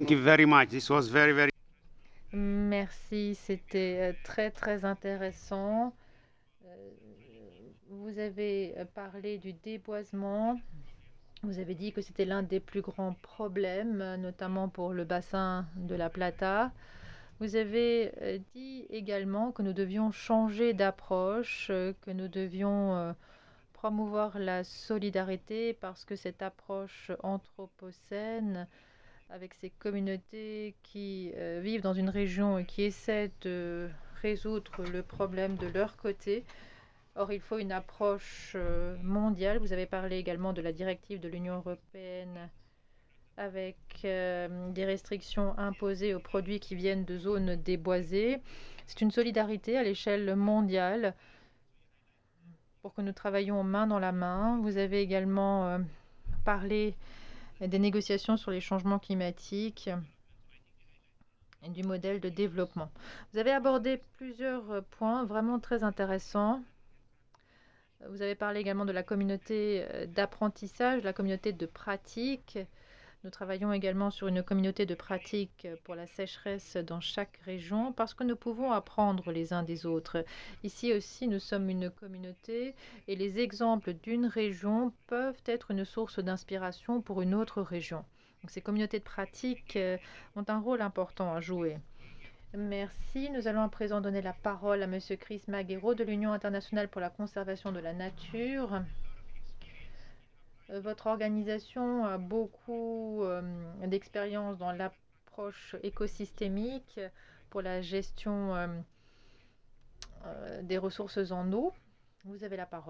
Thank you very much. This was very. Merci, c'était très très intéressant. Vous avez parlé du déboisement. Vous avez dit que c'était l'un des plus grands problèmes, notamment pour le bassin de la Plata. Vous avez dit également que nous devions changer d'approche, que nous devions promouvoir la solidarité parce que cette approche anthropocène avec ces communautés qui vivent dans une région et qui essaient de résoudre le problème de leur côté. Or, il faut une approche mondiale. Vous avez parlé également de la directive de l'Union européenne avec des restrictions imposées aux produits qui viennent de zones déboisées. C'est une solidarité à l'échelle mondiale pour que nous travaillions main dans la main. Vous avez également parlé des négociations sur les changements climatiques et du modèle de développement. Vous avez abordé plusieurs points vraiment très intéressants. Vous avez parlé également de la communauté d'apprentissage, la communauté de pratique. Nous travaillons également sur une communauté de pratique pour la sécheresse dans chaque région parce que nous pouvons apprendre les uns des autres. Ici aussi, nous sommes une communauté et les exemples d'une région peuvent être une source d'inspiration pour une autre région. Donc, ces communautés de pratique ont un rôle important à jouer. Merci. Nous allons à présent donner la parole à Monsieur Chris Maguero de l'Union internationale pour la conservation de la nature. Votre organisation a beaucoup d'expérience dans l'approche écosystémique pour la gestion des ressources en eau. Vous avez la parole.